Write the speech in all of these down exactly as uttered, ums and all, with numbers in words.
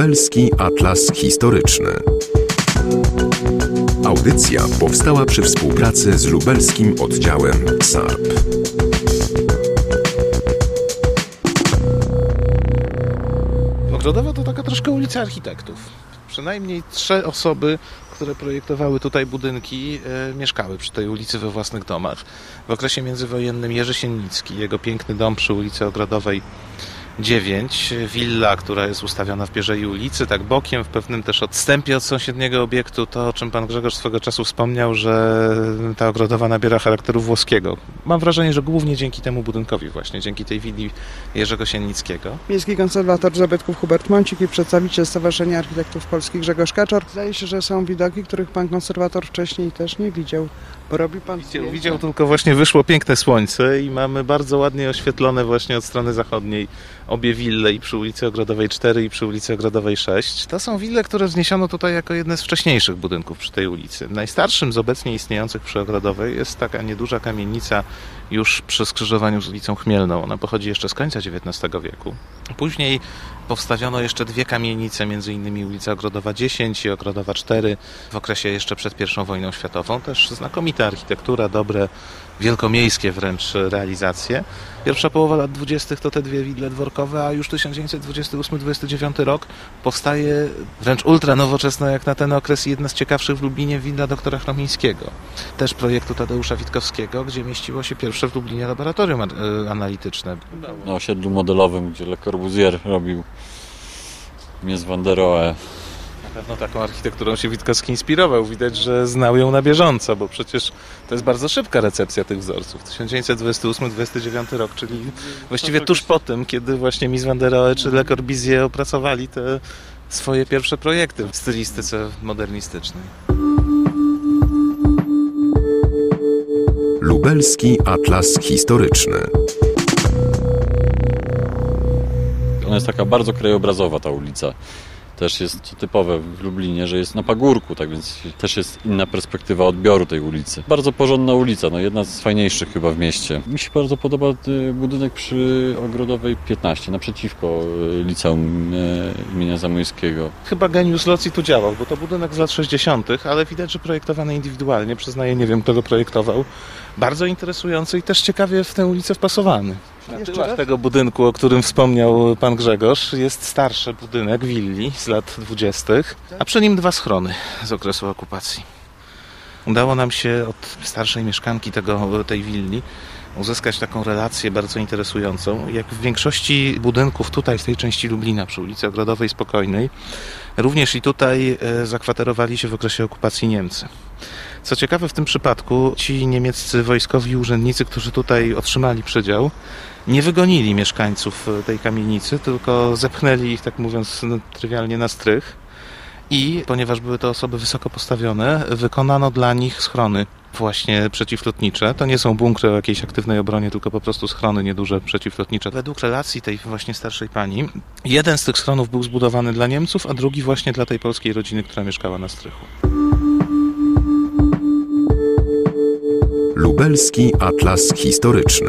Lubelski Atlas Historyczny. Audycja powstała przy współpracy z lubelskim oddziałem S A R P. Ogrodowa to taka troszkę ulica architektów. Przynajmniej trzy osoby, które projektowały tutaj budynki, e, mieszkały przy tej ulicy we własnych domach. W okresie międzywojennym Jerzy Siennicki, jego piękny dom przy ulicy Ogrodowej dziewięć, willa, która jest ustawiona w Pierzei ulicy, tak bokiem, w pewnym też odstępie od sąsiedniego obiektu, to o czym pan Grzegorz swego czasu wspomniał, że ta Ogrodowa nabiera charakteru włoskiego. Mam wrażenie, że głównie dzięki temu budynkowi właśnie, dzięki tej willi Jerzego Siennickiego. Miejski konserwator zabytków Hubert Mącik i przedstawiciel Stowarzyszenia Architektów Polskich Grzegorz Kaczor. Zdaje się, że są widoki, których pan konserwator wcześniej też nie widział, bo robi pan... Widział, widział tylko właśnie wyszło piękne słońce i mamy bardzo ładnie oświetlone właśnie od strony zachodniej obie wille i przy ulicy Ogrodowej cztery i przy ulicy Ogrodowej sześć. To są wille, które wzniesiono tutaj jako jedne z wcześniejszych budynków przy tej ulicy. Najstarszym z obecnie istniejących przy Ogrodowej jest taka nieduża kamienica już przy skrzyżowaniu z ulicą Chmielną. Ona pochodzi jeszcze z końca dziewiętnastego wieku. Później powstawiono jeszcze dwie kamienice, między innymi ulica Ogrodowa dziesięć i Ogrodowa cztery w okresie jeszcze przed pierwszą wojną światową. Też znakomita architektura, dobre, wielkomiejskie wręcz realizacje. Pierwsza połowa lat dwudziestych to te dwie wille dworkowe, a już tysiąc dziewięćset dwudziesty ósmy dwudziesty dziewiąty rok powstaje wręcz ultra nowoczesna jak na ten okres jedna z ciekawszych w Lublinie willa doktora Chromińskiego. Też projektu Tadeusza Witkowskiego, gdzie mieściło się pierwsze w Lublinie laboratorium analityczne. Na osiedlu modelowym, gdzie Le Corbusier robił Mies van der Rohe. Na pewno taką architekturą się Witkowski inspirował. Widać, że znał ją na bieżąco, bo przecież to jest bardzo szybka recepcja tych wzorców. tysiąc dziewięćset dwudziesty ósmy dwudziesty dziewiąty rok, czyli właściwie tuż po tym, kiedy właśnie Mies van der Rohe czy Le Corbusier opracowali te swoje pierwsze projekty w stylistyce modernistycznej. Lubelski Atlas Historyczny. Ona jest taka bardzo krajobrazowa, ta ulica. Też jest typowe w Lublinie, że jest na pagórku, tak więc też jest inna perspektywa odbioru tej ulicy. Bardzo porządna ulica, no jedna z fajniejszych chyba w mieście. Mi się bardzo podoba budynek przy Ogrodowej piętnaście, naprzeciwko liceum imienia Zamoyskiego. Chyba geniusz loci tu działał, bo to budynek z lat sześćdziesiątych, ale widać, że projektowany indywidualnie, przyznaję, nie wiem kto go projektował. Bardzo interesujący i też ciekawie w tę ulicę wpasowany. Na tyłach tego budynku, o którym wspomniał pan Grzegorz, jest starszy budynek willi z lat dwudziestych, a przy nim dwa schrony z okresu okupacji. Udało nam się od starszej mieszkanki tego, tej willi uzyskać taką relację bardzo interesującą. Jak w większości budynków tutaj, w tej części Lublina, przy ulicy Ogrodowej Spokojnej, również i tutaj zakwaterowali się w okresie okupacji Niemcy. Co ciekawe, w tym przypadku ci niemieccy wojskowi urzędnicy, którzy tutaj otrzymali przydział, nie wygonili mieszkańców tej kamienicy, tylko zepchnęli ich, tak mówiąc no, trywialnie, na strych. I ponieważ były to osoby wysoko postawione, wykonano dla nich schrony właśnie przeciwlotnicze. To nie są bunkry o jakiejś aktywnej obronie, tylko po prostu schrony nieduże przeciwlotnicze. Według relacji tej właśnie starszej pani, jeden z tych schronów był zbudowany dla Niemców, a drugi właśnie dla tej polskiej rodziny, która mieszkała na strychu. Lubelski Atlas Historyczny.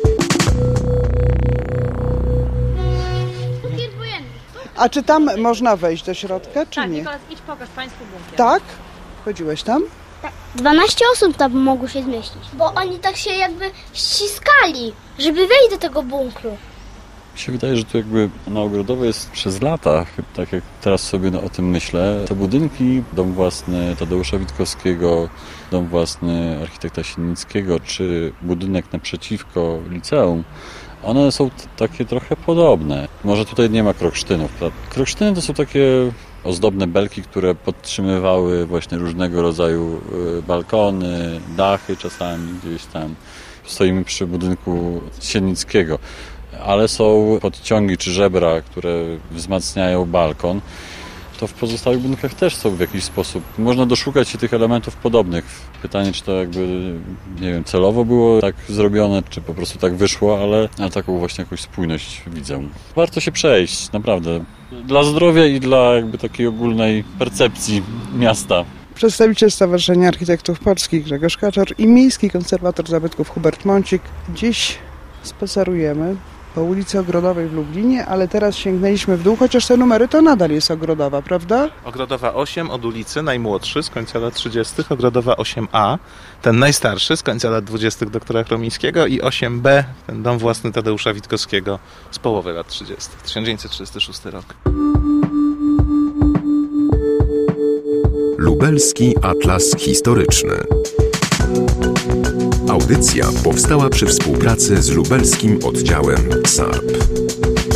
A czy tam można wejść do środka, czy tak, nie? Nikolas, idź pokaż Państwu bunkier. Tak? Chodziłeś tam? Tak. dwanaście osób tam mogło się zmieścić, bo oni tak się jakby ściskali, żeby wejść do tego bunkru. Mi się wydaje, że tu jakby na Ogrodowej jest przez lata, tak jak teraz sobie no, o tym myślę, te budynki, dom własny Tadeusza Witkowskiego, dom własny architekta Siennickiego, czy budynek naprzeciwko liceum, one są t- takie trochę podobne. Może tutaj nie ma kroksztynów. Kroksztyny to są takie ozdobne belki, które podtrzymywały właśnie różnego rodzaju balkony, dachy czasami gdzieś tam. Stoimy przy budynku Siennickiego, ale są podciągi czy żebra, które wzmacniają balkon. To w pozostałych budynkach też są w jakiś sposób. Można doszukać się tych elementów podobnych. Pytanie, czy to jakby, nie wiem, celowo było tak zrobione, czy po prostu tak wyszło, ale, ale taką właśnie jakąś spójność widzę. Warto się przejść, naprawdę. Dla zdrowia i dla jakby takiej ogólnej percepcji miasta. Przedstawiciel Stowarzyszenia Architektów Polskich Grzegorz Kaczor i miejski konserwator zabytków Hubert Mącik. Dziś spacerujemy po ulicy Ogrodowej w Lublinie, ale teraz sięgnęliśmy w dół, chociaż te numery to nadal jest Ogrodowa, prawda? Ogrodowa osiem od ulicy, najmłodszy z końca lat trzydziestych, Ogrodowa osiem A, ten najstarszy z końca lat dwudziestych doktora Chromińskiego i osiem B, ten dom własny Tadeusza Witkowskiego z połowy lat trzydziestych, tysiąc dziewięćset trzydziesty szósty rok. Lubelski Atlas Historyczny. Audycja powstała przy współpracy z lubelskim oddziałem S A P.